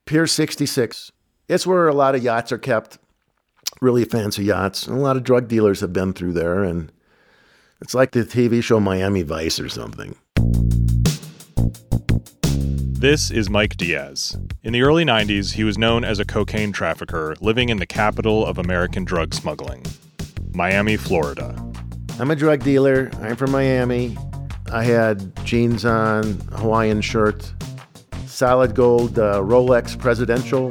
Pier 66. It's where a lot of yachts are kept, really fancy yachts. And a lot of drug dealers have been through there, and it's like the TV show Miami Vice or something. This is Mike Diaz. In the early 90s, he was known as a cocaine trafficker living in the capital of American drug smuggling, Miami, Florida. I'm a drug dealer. I'm from Miami. I had jeans on, a Hawaiian shirt, solid gold Rolex Presidential.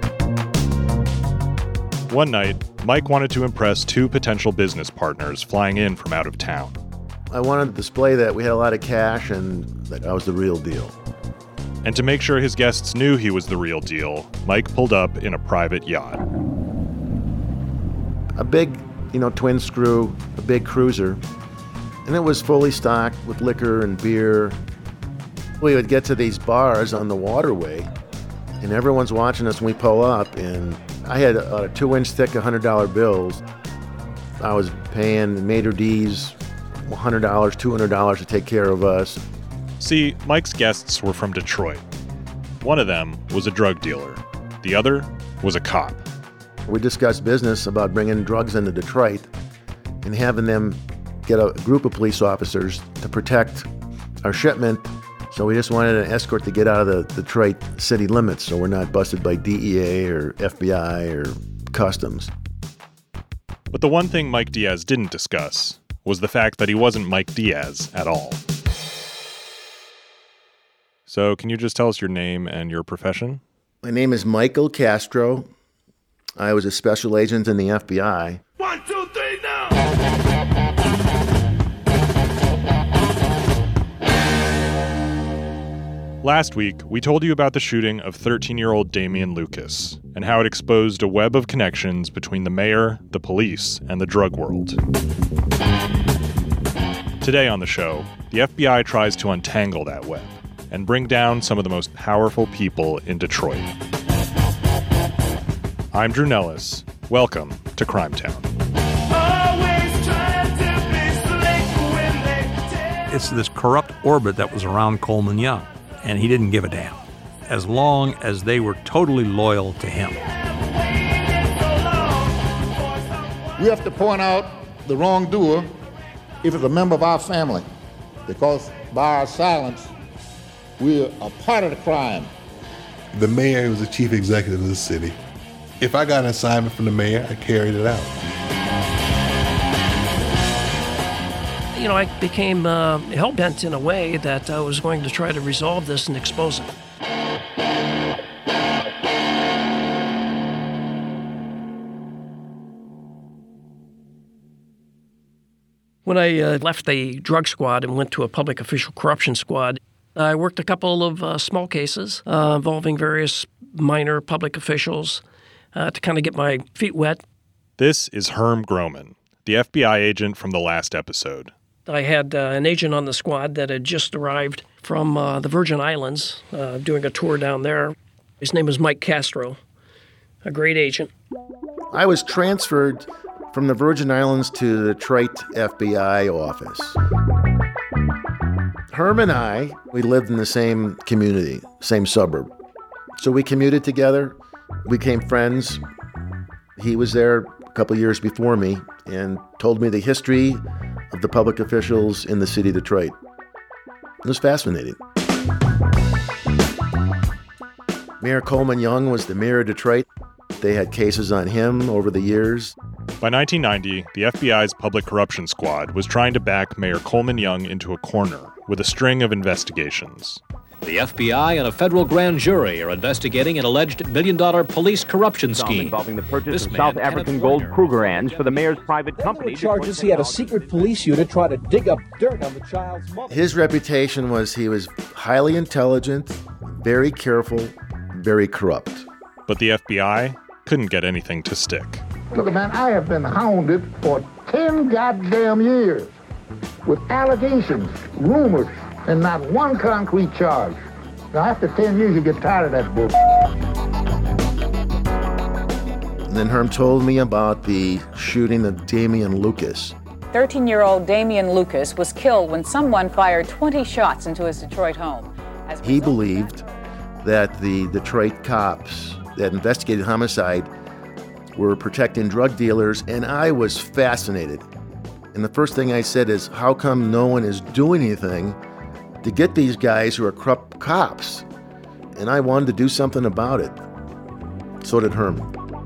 One night, Mike wanted to impress two potential business partners flying in from out of town. I wanted to display that we had a lot of cash and that I was the real deal. And to make sure his guests knew he was the real deal, Mike pulled up in a private yacht. A big, twin screw, a big cruiser. And it was fully stocked with liquor and beer. We would get to these bars on the waterway, and everyone's watching us when we pull up, and I had 2-inch thick $100 bills. I was paying maitre d's $100, $200 to take care of us. See, Mike's guests were from Detroit. One of them was a drug dealer. The other was a cop. We discussed business about bringing drugs into Detroit and having them get a group of police officers to protect our shipment. So we just wanted an escort to get out of the Detroit city limits so we're not busted by DEA or FBI or customs. But the one thing Mike Diaz didn't discuss was the fact that he wasn't Mike Diaz at all. So can you just tell us your name and your profession? My name is Michael Castro. I was a special agent in the FBI. 1, 2, 3, now! Last week, we told you about the shooting of 13-year-old Damian Lucas and how it exposed a web of connections between the mayor, the police, and the drug world. Today on the show, the FBI tries to untangle that web and bring down some of the most powerful people in Detroit. I'm Drew Nellis. Welcome to Crime Town. It's this corrupt orbit that was around Coleman Young, and he didn't give a damn, as long as they were totally loyal to him. We have to point out the wrongdoer if it's a member of our family, because by our silence, we're a part of the crime. The mayor was the chief executive of the city. If I got an assignment from the mayor, I carried it out. I became hell-bent in a way that I was going to try to resolve this and expose it. When I left the drug squad and went to a public official corruption squad, I worked a couple of small cases involving various minor public officials to kind of get my feet wet. This is Herm Groman, the FBI agent from the last episode. I had an agent on the squad that had just arrived from the Virgin Islands, doing a tour down there. His name was Mike Castro, a great agent. I was transferred from the Virgin Islands to the Detroit FBI office. Herm and I, we lived in the same community, same suburb. So we commuted together, we became friends. He was there a couple years before me and told me the history of the public officials in the city of Detroit. It was fascinating. Mayor Coleman Young was the mayor of Detroit. They had cases on him over the years. By 1990, the FBI's Public Corruption Squad was trying to back Mayor Coleman Young into a corner with a string of investigations. The FBI and a federal grand jury are investigating an alleged $1 million police corruption scheme involving the purchase of South African gold Krugerrands for the mayor's private company. Charges he had a secret police unit try to dig up dirt on the child's mother. His reputation was he was highly intelligent, very careful, very corrupt. But the FBI couldn't get anything to stick. Look, man, I have been hounded for 10 goddamn years with allegations, rumors, and not one concrete charge. Now, after 10 years, you get tired of that bullshit. And then Herm told me about the shooting of Damian Lucas. 13-year-old Damian Lucas was killed when someone fired 20 shots into his Detroit home. He believed that the Detroit cops that investigated homicide were protecting drug dealers, and I was fascinated. And the first thing I said is, how come no one is doing anything to get these guys who are corrupt cops? And I wanted to do something about it. So did Herm.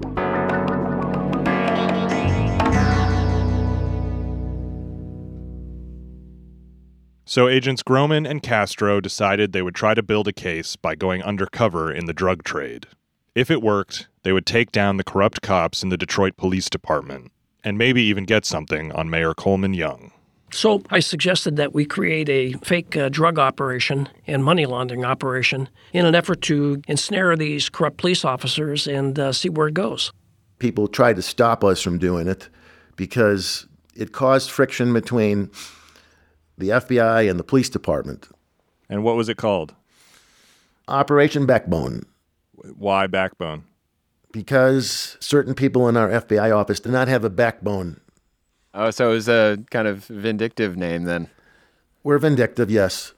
So agents Groman and Castro decided they would try to build a case by going undercover in the drug trade. If it worked, they would take down the corrupt cops in the Detroit Police Department and maybe even get something on Mayor Coleman Young. So I suggested that we create a fake drug operation and money laundering operation in an effort to ensnare these corrupt police officers and see where it goes. People tried to stop us from doing it because it caused friction between the FBI and the police department. And what was it called? Operation Backbone. Why Backbone? Because certain people in our FBI office did not have a backbone. Oh, so it was a kind of vindictive name then. We're vindictive, yes.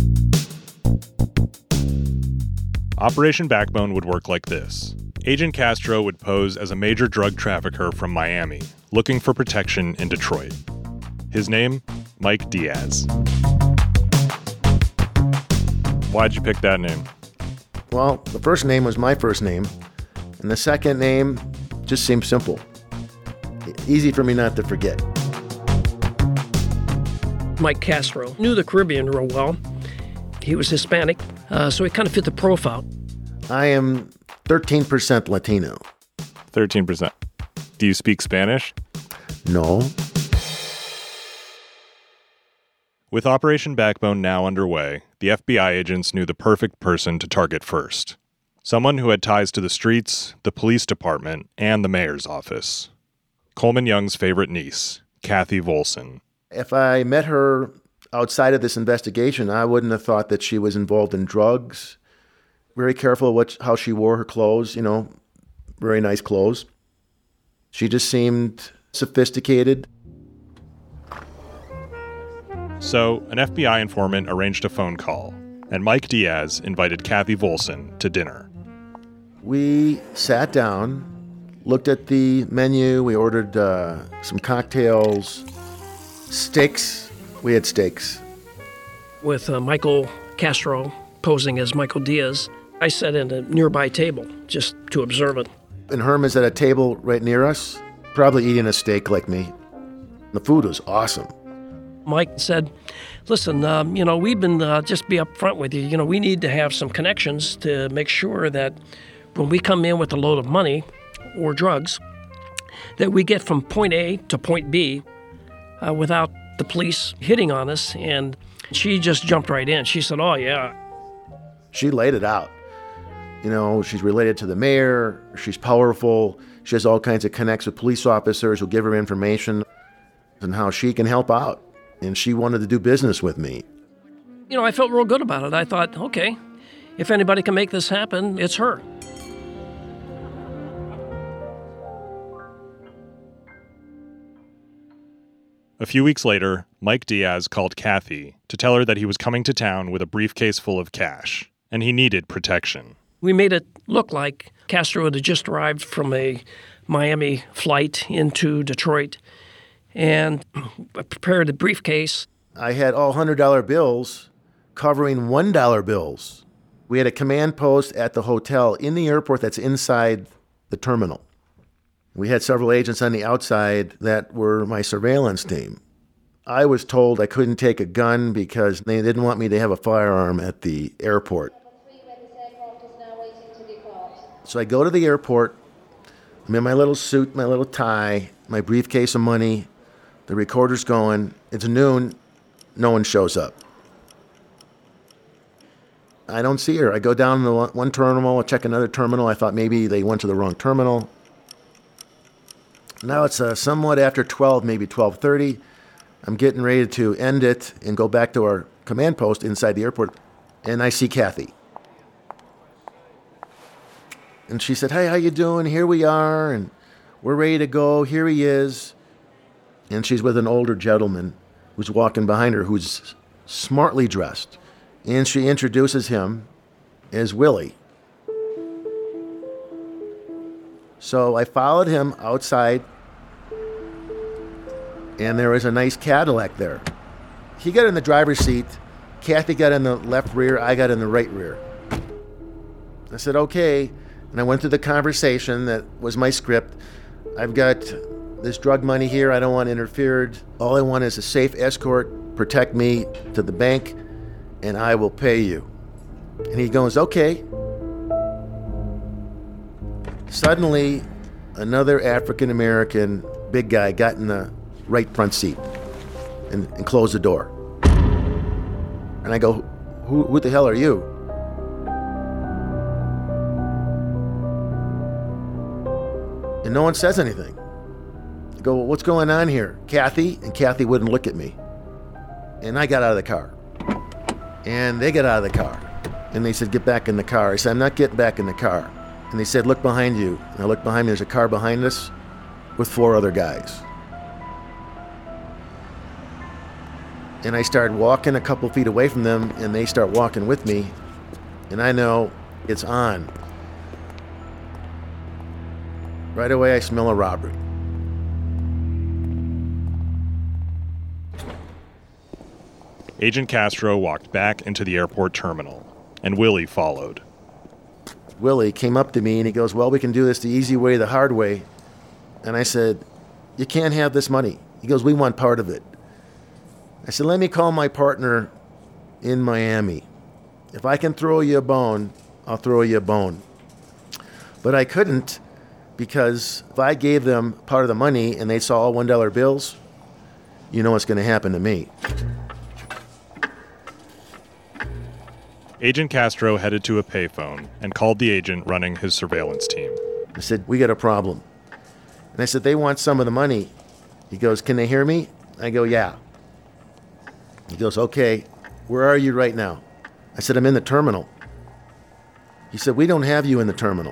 Operation Backbone would work like this. Agent Castro would pose as a major drug trafficker from Miami, looking for protection in Detroit. His name? Mike Diaz. Why'd you pick that name? Well, the first name was my first name, and the second name just seemed simple. Easy for me not to forget. Mike Castro knew the Caribbean real well. He was Hispanic, so he kind of fit the profile. I am 13% Latino. 13%. Do you speak Spanish? No. With Operation Backbone now underway, the FBI agents knew the perfect person to target first. Someone who had ties to the streets, the police department, and the mayor's office. Coleman Young's favorite niece, Kathy Volson. If I met her outside of this investigation, I wouldn't have thought that she was involved in drugs. Very careful how she wore her clothes, very nice clothes. She just seemed sophisticated. So, an FBI informant arranged a phone call, and Mike Diaz invited Kathy Volson to dinner. We sat down, looked at the menu, we ordered some cocktails, steaks. We had steaks. With Michael Castro posing as Michael Diaz, I sat at a nearby table just to observe it. And Herm is at a table right near us, probably eating a steak like me. The food was awesome. Mike said, listen, we've been, just be up front with you. We need to have some connections to make sure that when we come in with a load of money or drugs, that we get from point A to point B without the police hitting on us. And she just jumped right in. She said, oh, yeah. She laid it out. She's related to the mayor. She's powerful. She has all kinds of connects with police officers who give her information and how she can help out. And she wanted to do business with me. I felt real good about it. I thought, okay, if anybody can make this happen, it's her. A few weeks later, Mike Diaz called Kathy to tell her that he was coming to town with a briefcase full of cash, and he needed protection. We made it look like Castro had just arrived from a Miami flight into Detroit, and I prepared a briefcase. I had all $100 bills covering $1 bills. We had a command post at the hotel in the airport that's inside the terminal. We had several agents on the outside that were my surveillance team. I was told I couldn't take a gun because they didn't want me to have a firearm at the airport. So I go to the airport. I'm in my little suit, my little tie, my briefcase of money. The recorder's going. It's noon. No one shows up. I don't see her. I go down to one terminal. I check another terminal. I thought maybe they went to the wrong terminal. Now it's somewhat after 12, maybe 12:30. I'm getting ready to end it and go back to our command post inside the airport, and I see Kathy. And she said, hey, how you doing? Here we are, and we're ready to go. Here he is. And she's with an older gentleman who's walking behind her, who's smartly dressed. And she introduces him is Willie. So I followed him outside, and there was a nice Cadillac there. He got in the driver's seat. Kathy got in the left rear. I got in the right rear. I said, okay. And I went through the conversation that was my script. I've got this drug money here. I don't want interfered. All I want is a safe escort, protect me to the bank, and I will pay you. And he goes, okay. Suddenly, another African-American big guy got in the right front seat and closed the door. And I go, who the hell are you? And no one says anything. I go, well, what's going on here? Kathy? And Kathy wouldn't look at me. And I got out of the car. And they got out of the car. And they said, get back in the car. I said, I'm not getting back in the car. And they said, look behind you. And I looked behind me. There's a car behind us with 4 other guys. And I started walking a couple feet away from them, and they start walking with me. And I know it's on. Right away, I smell a robbery. Agent Castro walked back into the airport terminal, and Willie followed. Willie came up to me and he goes, well, we can do this the easy way, the hard way. And I said, you can't have this money. He goes, we want part of it. I said, let me call my partner in Miami. If I can throw you a bone, I'll throw you a bone. But I couldn't, because if I gave them part of the money and they saw all $1 bills, you know what's going to happen to me. Agent Castro headed to a payphone and called the agent running his surveillance team. I said, we got a problem. And I said, they want some of the money. He goes, can they hear me? I go, yeah. He goes, okay, where are you right now? I said, I'm in the terminal. He said, we don't have you in the terminal.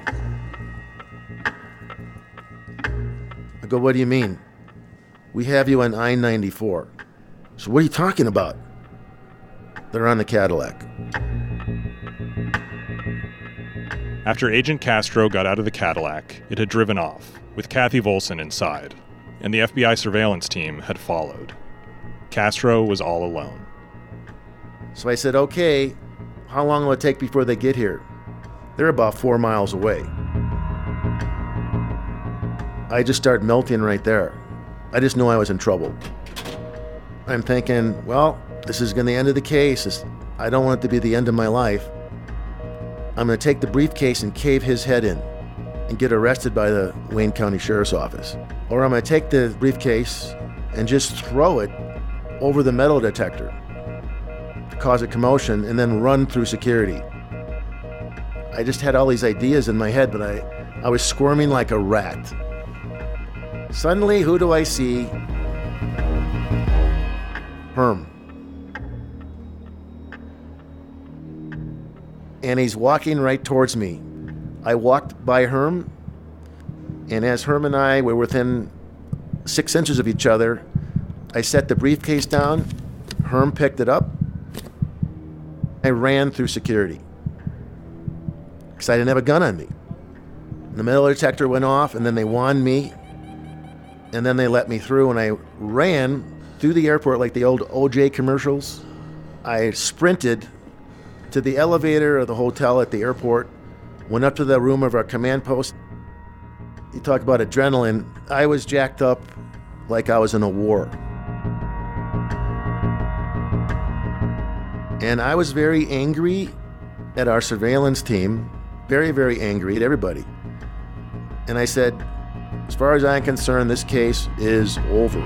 I go, what do you mean? We have you on I-94. So what are you talking about? They're on the Cadillac. After Agent Castro got out of the Cadillac, it had driven off, with Kathy Volson inside, and the FBI surveillance team had followed. Castro was all alone. So I said, okay, how long will it take before they get here? They're about 4 miles away. I just started melting right there. I just knew I was in trouble. I'm thinking, well, this is going to be the end of the case. I don't want it to be the end of my life. I'm going to take the briefcase and cave his head in and get arrested by the Wayne County Sheriff's Office. Or I'm going to take the briefcase and just throw it over the metal detector to cause a commotion and then run through security. I just had all these ideas in my head, but I was squirming like a rat. Suddenly, who do I see? Herm. And he's walking right towards me. I walked by Herm, and as Herm and I were within 6 inches of each other, I set the briefcase down, Herm picked it up, I ran through security. Because I didn't have a gun on me. The metal detector went off, and then they wand me, and then they let me through, and I ran through the airport like the old OJ commercials. I sprinted to the elevator of the hotel at the airport, went up to the room of our command post. You talk about adrenaline. I was jacked up like I was in a war. And I was very angry at our surveillance team, very, very angry at everybody. And I said, as far as I'm concerned, this case is over.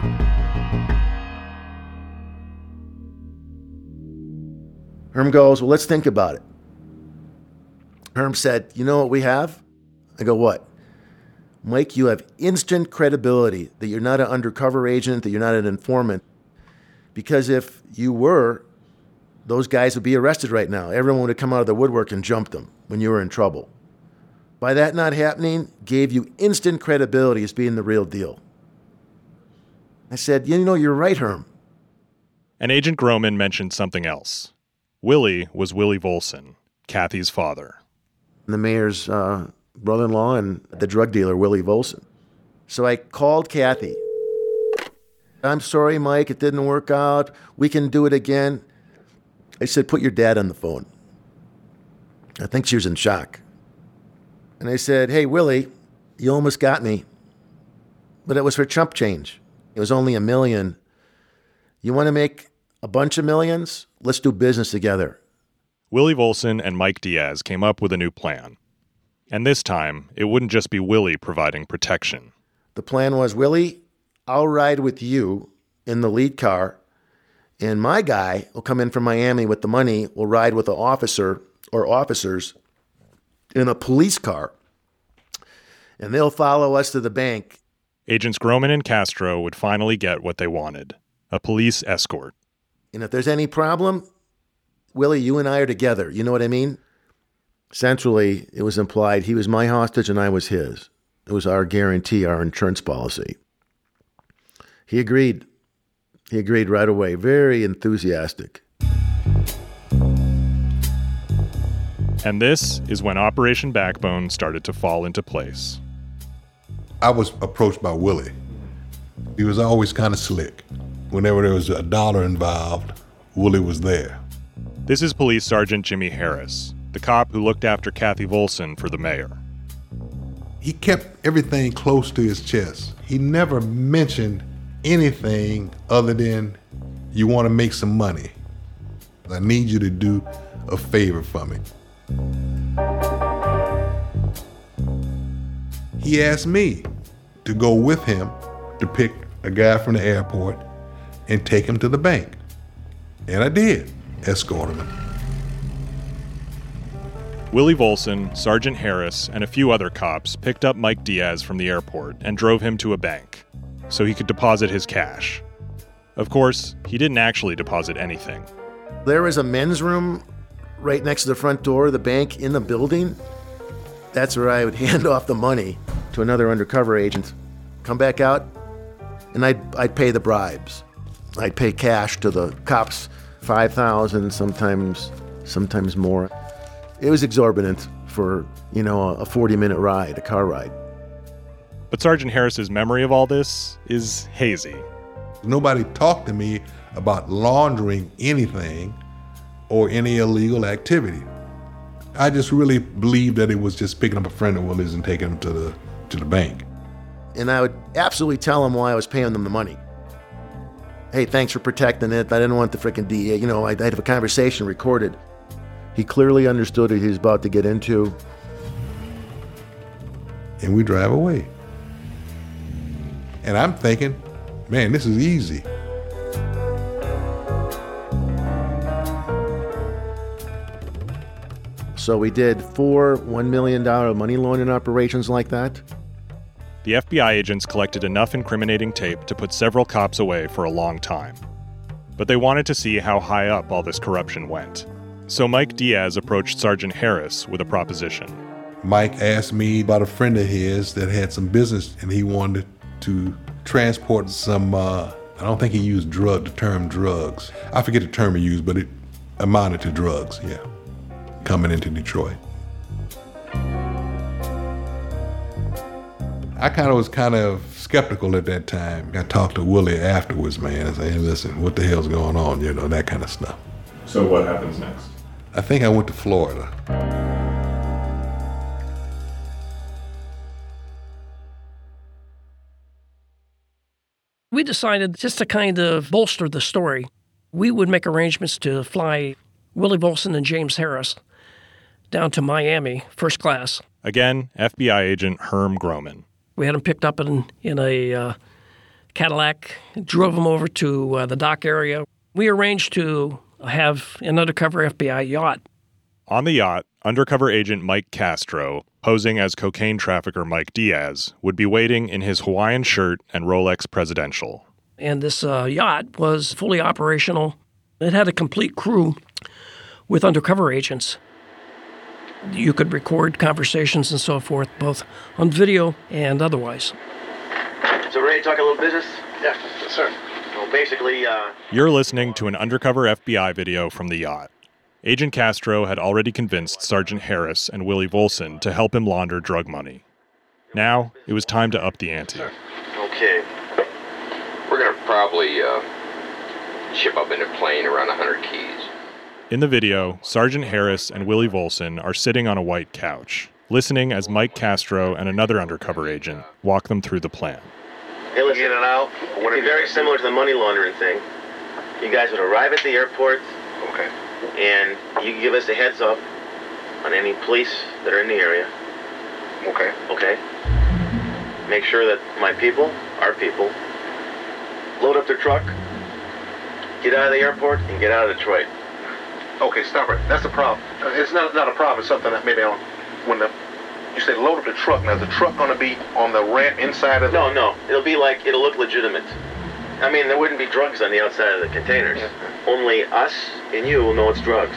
Herm goes, well, let's think about it. Herm said, you know what we have? I go, what? Mike, you have instant credibility that you're not an undercover agent, that you're not an informant. Because if you were, those guys would be arrested right now. Everyone would have come out of the woodwork and jumped them when you were in trouble. By that not happening, gave you instant credibility as being the real deal. I said, you know, you're right, Herm. And Agent Groman mentioned something else. Willie was Willie Volson, Kathy's father. The mayor's brother-in-law and the drug dealer, Willie Volson. So I called Kathy. I'm sorry, Mike, it didn't work out. We can do it again. I said, put your dad on the phone. I think she was in shock. And I said, hey, Willie, you almost got me. But it was for chump change. It was only $1 million. You want to make a bunch of millions? Let's do business together. Willie Volson and Mike Diaz came up with a new plan. And this time, it wouldn't just be Willie providing protection. The plan was, Willie, I'll ride with you in the lead car, and my guy will come in from Miami with the money, will ride with an officer or officers in a police car, and they'll follow us to the bank. Agents Groman and Castro would finally get what they wanted, a police escort. And if there's any problem, Willie, you and I are together. You know what I mean? Centrally, it was implied he was my hostage and I was his. It was our guarantee, our insurance policy. He agreed. He agreed right away. Very enthusiastic. And this is when Operation Backbone started to fall into place. I was approached by Willie. He was always kind of slick. Whenever there was a dollar involved, Willie was there. This is Police Sergeant Jimmy Harris, the cop who looked after Kathy Volson for the mayor. He kept everything close to his chest. He never mentioned anything other than, you want to make some money. I need you to do a favor for me. He asked me to go with him to pick a guy from the airport and take him to the bank. And I did, escort him. Willie Volson, Sergeant Harris, and a few other cops picked up Mike Diaz from the airport and drove him to a bank so he could deposit his cash. Of course, he didn't actually deposit anything. There was a men's room right next to the front door of the bank in the building. That's where I would hand off the money to another undercover agent, come back out, and I'd pay the bribes. I'd pay cash to the cops, $5,000, sometimes more. It was exorbitant for, a 40-minute ride, a car ride. But Sergeant Harris's memory of all this is hazy. Nobody talked to me about laundering anything or any illegal activity. I just really believed that it was just picking up a friend of Willie's and taking him to the bank. And I would absolutely tell him why I was paying them the money. Hey, thanks for protecting it. I didn't want the freaking DA. I'd have a conversation recorded. He clearly understood what he was about to get into. And we drive away. And I'm thinking, man, this is easy. So we did 4 $1 million money laundering operations like that. The FBI agents collected enough incriminating tape to put several cops away for a long time. But they wanted to see how high up all this corruption went. So Mike Diaz approached Sergeant Harris with a proposition. Mike asked me about a friend of his that had some business and he wanted to transport some, I don't think he used the term drugs. I forget the term he used, but it amounted to drugs, yeah, coming into Detroit. I was kind of skeptical at that time. I talked to Willie afterwards, man, and said, hey, listen, what the hell's going on, that kind of stuff. So what happens next? I think I went to Florida. We decided just to kind of bolster the story, we would make arrangements to fly Willie Volson and James Harris down to Miami, first class. Again, FBI agent Herm Groman. We had them picked up in a Cadillac, drove them over to the dock area. We arranged to have an undercover FBI yacht. On the yacht, undercover agent Mike Castro, posing as cocaine trafficker Mike Diaz, would be waiting in his Hawaiian shirt and Rolex Presidential. And this yacht was fully operational. It had a complete crew with undercover agents. You could record conversations and so forth, both on video and otherwise. So ready to talk a little business? Yes, sir. Well, basically, You're listening to an undercover FBI video from the yacht. Agent Castro had already convinced Sergeant Harris and Willie Volson to help him launder drug money. Now, it was time to up the ante. Okay. We're going to probably ship up in a plane around 100 keys. In the video, Sergeant Harris and Willie Volson are sitting on a white couch, listening as Mike Castro and another undercover agent walk them through the plan. Hey, listen, in and out. It'd be very similar to the money laundering thing. You guys would arrive at the airport. Okay. And you give us a heads up on any police that are in the area. Okay. Okay. Make sure that my people, our people, load up their truck, get out of the airport, and get out of Detroit. Okay, stop it. That's the problem. It's not a problem. It's something that maybe you say load up the truck. Now, is the truck going to be on the ramp inside of the... No. It'll look legitimate. I mean, there wouldn't be drugs on the outside of the containers. Yeah. Only us and you will know it's drugs.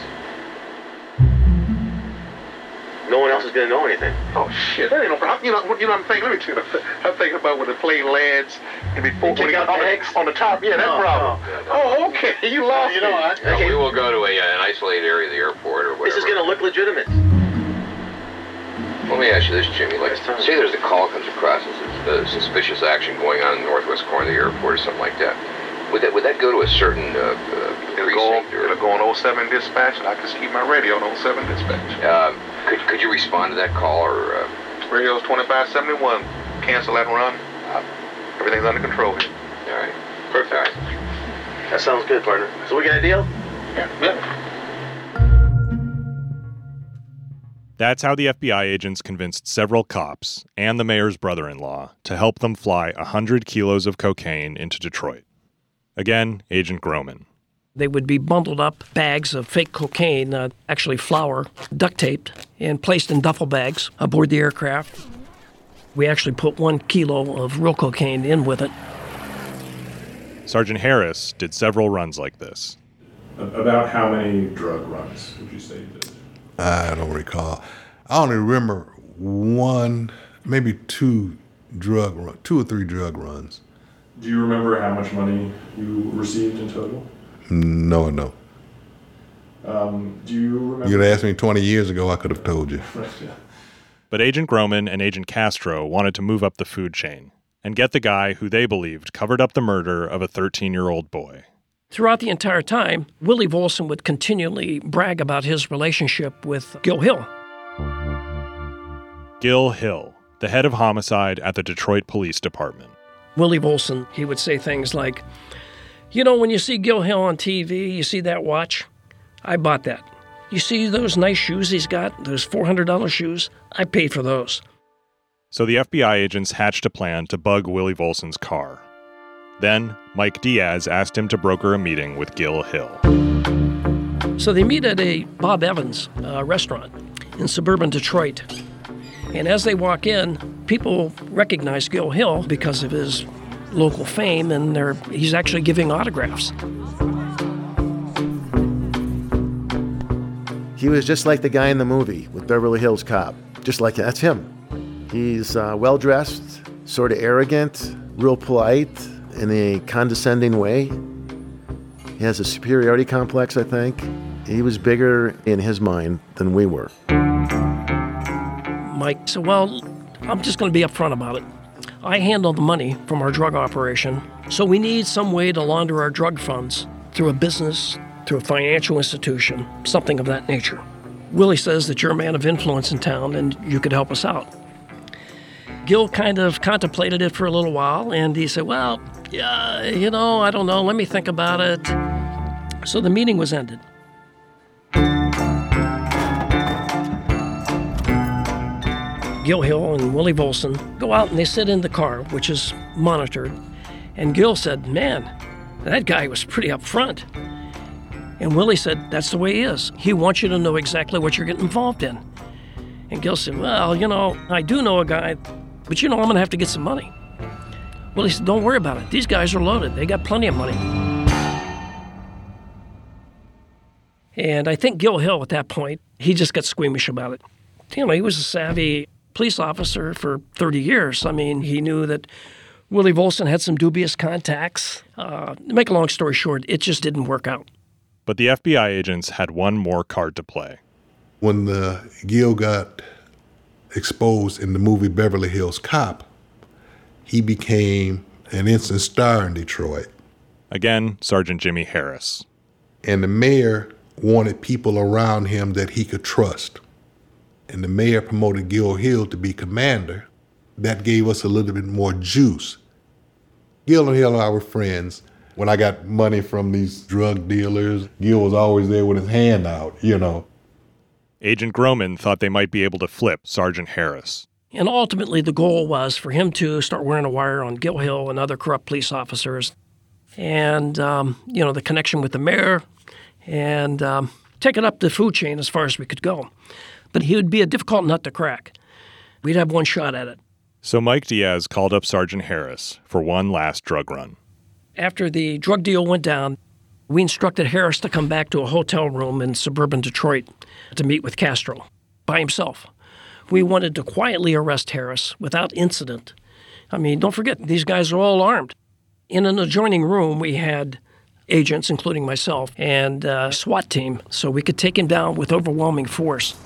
No one else is going to know anything. Oh, shit. That ain't no problem. You know what I'm thinking? Let me tell you. I'm thinking about when the plane lands and before when he on the top. Yeah, that problem. No. Oh, okay. You lost me. Okay. We will go to an isolated area of the airport or whatever. This is going to look legitimate. Let me ask you this, Jimmy. Like, say there's a call comes across and suspicious action going on in the northwest corner of the airport or something like that. Would that go to a certain precinct? It'll go on 07 dispatch, and I can keep my radio on 07 dispatch. Could you respond to that call or? Radio's 2571. Cancel that run. Everything's under control here. All right. Perfect. All right. That sounds good, partner. So we got a deal? Yeah. That's how the FBI agents convinced several cops and the mayor's brother-in-law to help them fly 100 kilos of cocaine into Detroit. Again, Agent Groman. They would be bundled up bags of fake cocaine, actually flour, duct taped, and placed in duffel bags aboard the aircraft. We actually put 1 kilo of real cocaine in with it. Sergeant Harris did several runs like this. About how many drug runs would you say you did? I don't recall. I only remember 1, maybe 2 or 3 drug runs. Do you remember how much money you received in total? No. Do you remember? You'd asked me 20 years ago, I could have told you. Right, yeah. But Agent Groman and Agent Castro wanted to move up the food chain and get the guy who they believed covered up the murder of a 13-year-old boy. Throughout the entire time, Willie Volson would continually brag about his relationship with Gil Hill. Gil Hill, the head of homicide at the Detroit Police Department. Willie Volson, he would say things like, you know, when you see Gil Hill on TV, you see that watch? I bought that. You see those nice shoes he's got, those $400 shoes? I paid for those. So the FBI agents hatched a plan to bug Willie Volson's car. Then, Mike Diaz asked him to broker a meeting with Gil Hill. So they meet at a Bob Evans restaurant in suburban Detroit. And as they walk in, people recognize Gil Hill because of his local fame, and he's actually giving autographs. He was just like the guy in the movie with Beverly Hills Cop. Just like that's him. He's well-dressed, sort of arrogant, real polite, in a condescending way. He has a superiority complex, I think. He was bigger in his mind than we were. Mike said, well, I'm just going to be upfront about it. I handle the money from our drug operation, so we need some way to launder our drug funds through a business, through a financial institution, something of that nature. Willie says that you're a man of influence in town and you could help us out. Gil kind of contemplated it for a little while, and he said, well, yeah, I don't know, let me think about it. So the meeting was ended. Gil Hill and Willie Volson go out and they sit in the car, which is monitored. And Gil said, man, that guy was pretty upfront. And Willie said, that's the way he is. He wants you to know exactly what you're getting involved in. And Gil said, well, I do know a guy, but I'm going to have to get some money. Willie said, don't worry about it. These guys are loaded. They got plenty of money. And I think Gil Hill at that point, he just got squeamish about it. He was a savvy police officer for 30 years. I mean, he knew that Willie Volson had some dubious contacts. To make a long story short, it just didn't work out. But the FBI agents had one more card to play. When Gil got exposed in the movie Beverly Hills Cop, he became an instant star in Detroit. Again, Sergeant Jimmy Harris. And the mayor wanted people around him that he could trust. And the mayor promoted Gil Hill to be commander. That gave us a little bit more juice. Gil and Hill are friends. When I got money from these drug dealers, Gil was always there with his hand out, you know. Agent Groman thought they might be able to flip Sergeant Harris. And ultimately, the goal was for him to start wearing a wire on Gil Hill and other corrupt police officers. And, the connection with the mayor and take it up the food chain as far as we could go. But he would be a difficult nut to crack. We'd have one shot at it. So Mike Diaz called up Sergeant Harris for one last drug run. After the drug deal went down, we instructed Harris to come back to a hotel room in suburban Detroit to meet with Castro by himself. We wanted to quietly arrest Harris without incident. I mean, don't forget, these guys are all armed. In an adjoining room, we had agents, including myself, and a SWAT team, so we could take him down with overwhelming force.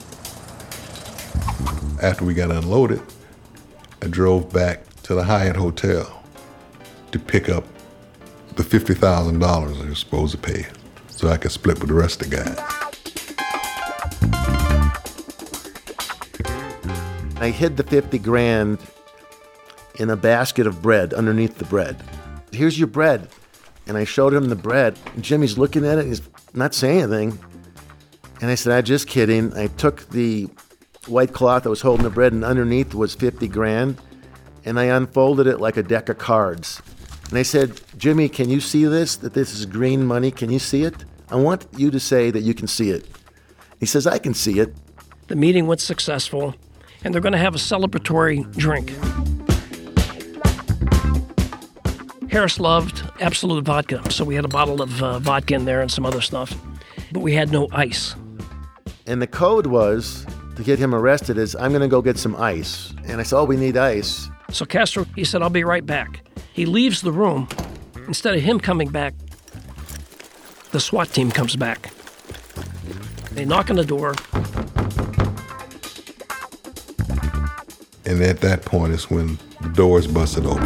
After we got unloaded, I drove back to the Hyatt Hotel to pick up the $50,000 I was supposed to pay so I could split with the rest of the guys. I hid the 50 grand in a basket of bread underneath the bread. Here's your bread. And I showed him the bread. And Jimmy's looking at it. He's not saying anything. And I said, I'm just kidding. I took the white cloth that was holding the bread, and underneath was 50 grand. And I unfolded it like a deck of cards. And I said, Jimmy, can you see this? That this is green money? Can you see it? I want you to say that you can see it. He says, I can see it. The meeting was successful, and they're going to have a celebratory drink. Harris loved Absolute vodka, so we had a bottle of vodka in there and some other stuff. But we had no ice. And the code was, to get him arrested, is I'm going to go get some ice. And I said, we need ice. So Castro, he said, I'll be right back. He leaves the room. Instead of him coming back, the SWAT team comes back. They knock on the door. And at that point is when the doors busted open.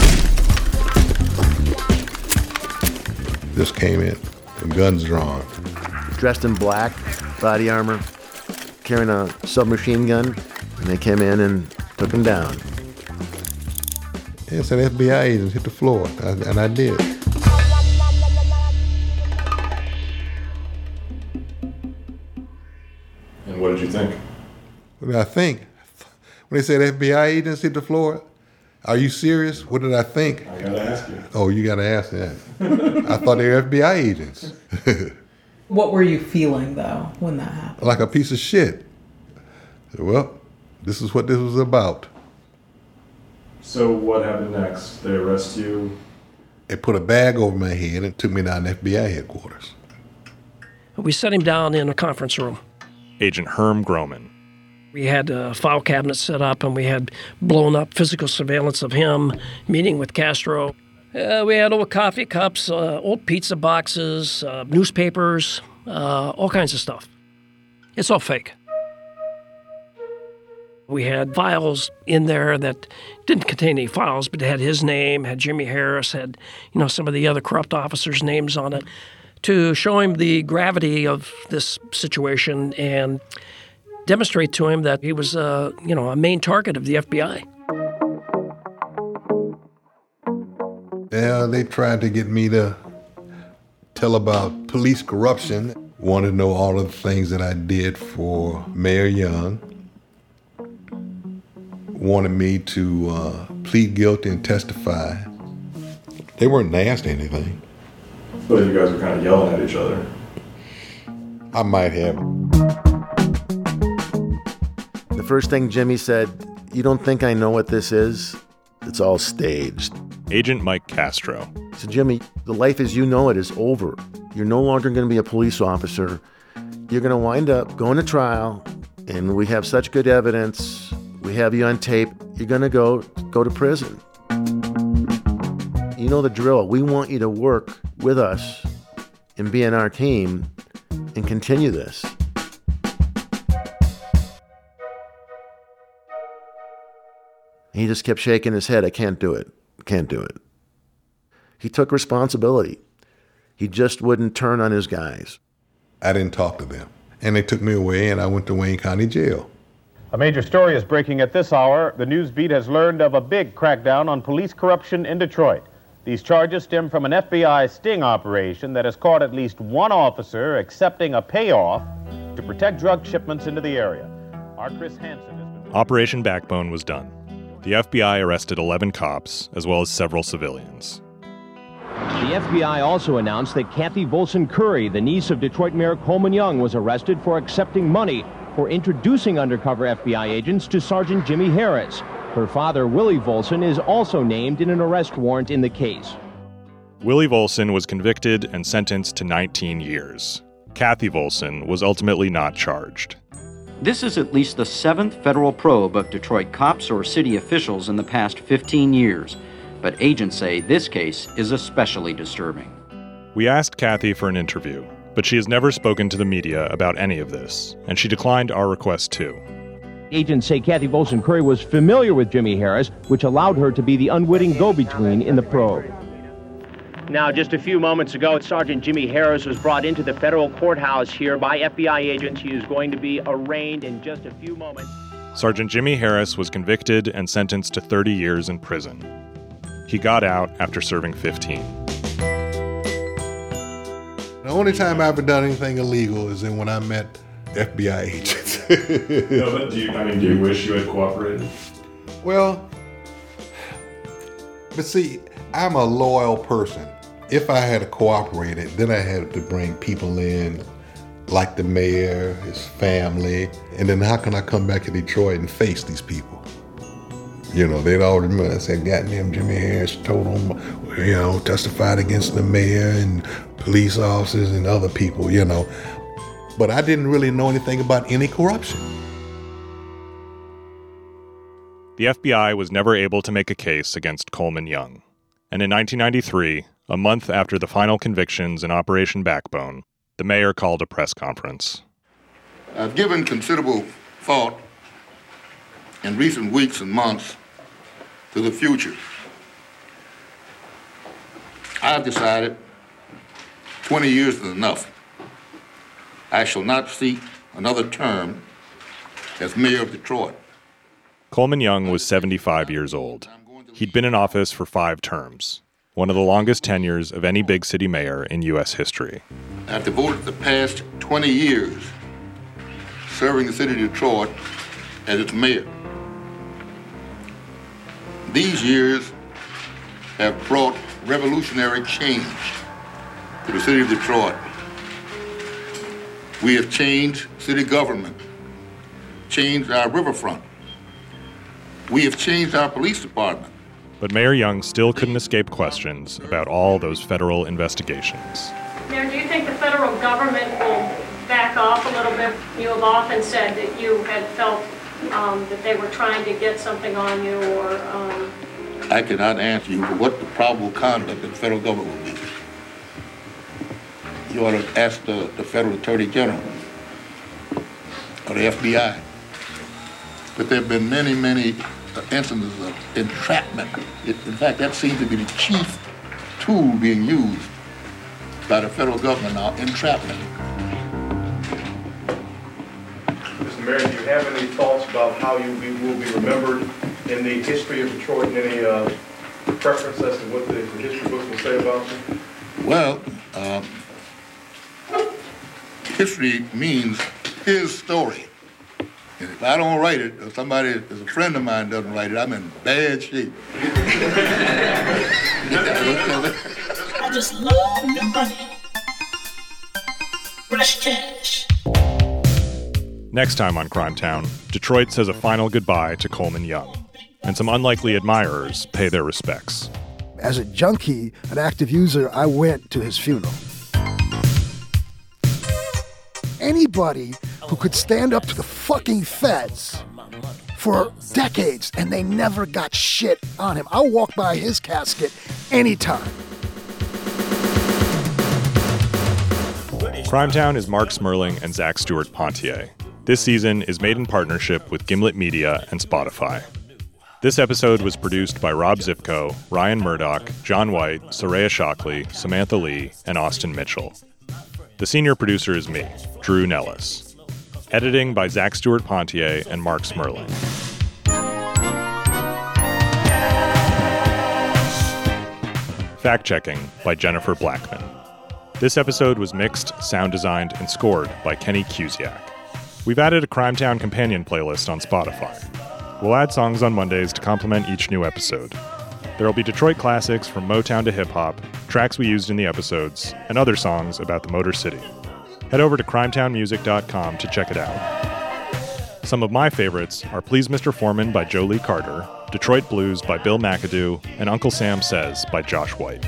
Just came in, and guns drawn. Dressed in black, body armor, carrying a submachine gun, and they came in and took him down. Yeah, said FBI agents hit the floor, and I did. And what did you think? What did I think? When they said FBI agents hit the floor, are you serious? What did I think? I gotta ask you. Oh, you gotta ask that. I thought they were FBI agents. What were you feeling, though, when that happened? Like a piece of shit. Well, this is what this was about. So what happened next? They arrest you? They put a bag over my head and took me down to FBI headquarters. We set him down in a conference room. Agent Herm Groman. We had a file cabinet set up, and we had blown up physical surveillance of him meeting with Castro. We had old coffee cups, old pizza boxes, newspapers, all kinds of stuff. It's all fake. We had files in there that didn't contain any files, but had his name, had Jimmy Harris, had some of the other corrupt officers' names on it, to show him the gravity of this situation and demonstrate to him that he was, a main target of the FBI. Yeah, they tried to get me to tell about police corruption. Wanted to know all of the things that I did for Mayor Young. Wanted me to plead guilty and testify. They weren't nasty or anything. But you guys were kind of yelling at each other. I might have. The first thing Jimmy said, you don't think I know what this is? It's all staged. Agent Mike Castro. He said, Jimmy, the life as you know it is over. You're no longer going to be a police officer. You're going to wind up going to trial, and we have such good evidence. We have you on tape. You're going to go to prison. You know the drill. We want you to work with us and be in our team and continue this. He just kept shaking his head. I can't do it. Can't do it. He took responsibility. He just wouldn't turn on his guys. I didn't talk to them. And they took me away, and I went to Wayne County Jail. A major story is breaking at this hour. The news beat has learned of a big crackdown on police corruption in Detroit. These charges stem from an FBI sting operation that has caught at least one officer accepting a payoff to protect drug shipments into the area. Our Chris Hansen has been... Operation Backbone was done. The FBI arrested 11 cops, as well as several civilians. The FBI also announced that Kathy Volson Curry, the niece of Detroit Mayor Coleman Young, was arrested for accepting money for introducing undercover FBI agents to Sergeant Jimmy Harris. Her father, Willie Volson, is also named in an arrest warrant in the case. Willie Volson was convicted and sentenced to 19 years. Kathy Volson was ultimately not charged. This is at least the 7th federal probe of Detroit cops or city officials in the past 15 years. But agents say this case is especially disturbing. We asked Kathy for an interview, but she has never spoken to the media about any of this, and she declined our request too. Agents say Kathy Volson Curry was familiar with Jimmy Harris, which allowed her to be the unwitting go-between in the probe. Now, just a few moments ago, Sergeant Jimmy Harris was brought into the federal courthouse here by FBI agents. He is going to be arraigned in just a few moments. Sergeant Jimmy Harris was convicted and sentenced to 30 years in prison. He got out after serving 15. The only time I've ever done anything illegal is when I met FBI agents. No, but do you wish you had cooperated? Well, but see, I'm a loyal person. If I had cooperated, then I had to bring people in, like the mayor, his family, and then how can I come back to Detroit and face these people? You know, they'd all remember, I said, goddamn, Jimmy Harris told them, testified against the mayor and police officers and other people, But I didn't really know anything about any corruption. The FBI was never able to make a case against Coleman Young. And in 1993, a month after the final convictions in Operation Backbone, the mayor called a press conference. I've given considerable thought in recent weeks and months to the future. I've decided 20 years is enough. I shall not seek another term as mayor of Detroit. Coleman Young was 75 years old. He'd been in office for 5 terms, one of the longest tenures of any big city mayor in U.S. history. I've devoted the past 20 years serving the city of Detroit as its mayor. These years have brought revolutionary change to the city of Detroit. We have changed city government, changed our riverfront. We have changed our police department. But Mayor Young still couldn't escape questions about all those federal investigations. Mayor, do you think the federal government will back off a little bit? You have often said that you had felt that they were trying to get something on you, or... I cannot answer you for what the probable conduct of the federal government will be. You ought to ask the federal attorney general or the FBI. But there have been many, many instances of entrapment. In fact, that seems to be the chief tool being used by the federal government now, entrapment. Mr. Mayor, do you have any thoughts about how you will be remembered in the history of Detroit, and any preference as to what the history books will say about you? Well, history means his story. And if I don't write it, or somebody, if a friend of mine doesn't write it, I'm in bad shape. I just love your money. Fresh cash. Next time on Crime Town, Detroit says a final goodbye to Coleman Young, and some unlikely admirers pay their respects. As a junkie, an active user, I went to his funeral. Anybody who could stand up to the fucking feds for decades and they never got shit on him. I'll walk by his casket anytime. Crimetown is Mark Smerling and Zach Stewart Pontier. This season is made in partnership with Gimlet Media and Spotify. This episode was produced by Rob Zipko, Ryan Murdoch, John White, Soraya Shockley, Samantha Lee, and Austin Mitchell. The senior producer is me, Drew Nellis. Editing by Zach Stewart Pontier and Mark Smerling. Fact-checking by Jennifer Blackman. This episode was mixed, sound designed, and scored by Kenny Cusiak. We've added a Crimetown companion playlist on Spotify. We'll add songs on Mondays to complement each new episode. There will be Detroit classics from Motown to hip-hop, tracks we used in the episodes, and other songs about the Motor City. Head over to crimetownmusic.com to check it out. Some of my favorites are Please Mr. Foreman by Joe Lee Carter, Detroit Blues by Bill McAdoo, and Uncle Sam Says by Josh White.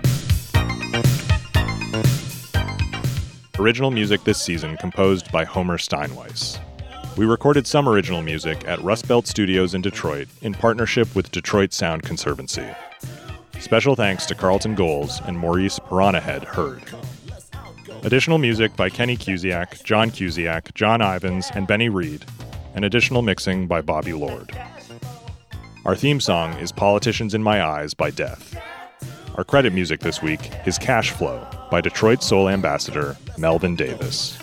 Original music this season composed by Homer Steinweiss. We recorded some original music at Rust Belt Studios in Detroit in partnership with Detroit Sound Conservancy. Special thanks to Carlton Goals and Maurice Piranahead Hurd. Additional music by Kenny Cusiak, John Ivins, and Benny Reed, and additional mixing by Bobby Lord. Our theme song is Politicians in My Eyes by Death. Our credit music this week is Cash Flow by Detroit Soul Ambassador Melvin Davis.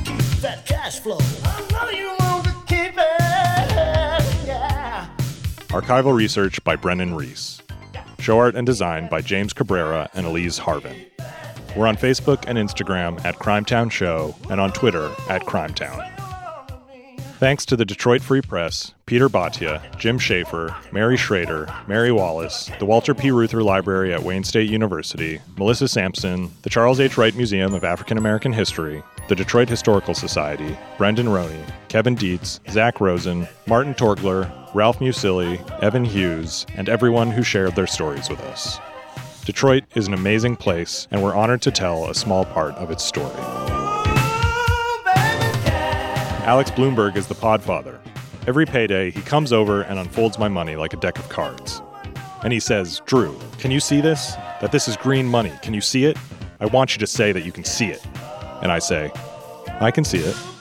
Archival research by Brennan Reese. Show art and design by James Cabrera and Elise Harvin. We're on Facebook and Instagram at Crimetown Show and on Twitter at Crimetown. Thanks to the Detroit Free Press, Peter Bhatia, Jim Schaefer, Mary Schrader, Mary Wallace, the Walter P. Reuther Library at Wayne State University, Melissa Sampson, the Charles H. Wright Museum of African American History, the Detroit Historical Society, Brendan Roney, Kevin Dietz, Zach Rosen, Martin Torgler, Ralph Musili, Evan Hughes, and everyone who shared their stories with us. Detroit is an amazing place, and we're honored to tell a small part of its story. Alex Bloomberg is the podfather. Every payday, he comes over and unfolds my money like a deck of cards. And he says, "Drew, can you see this? That this is green money. Can you see it? I want you to say that you can see it." And I say, "I can see it."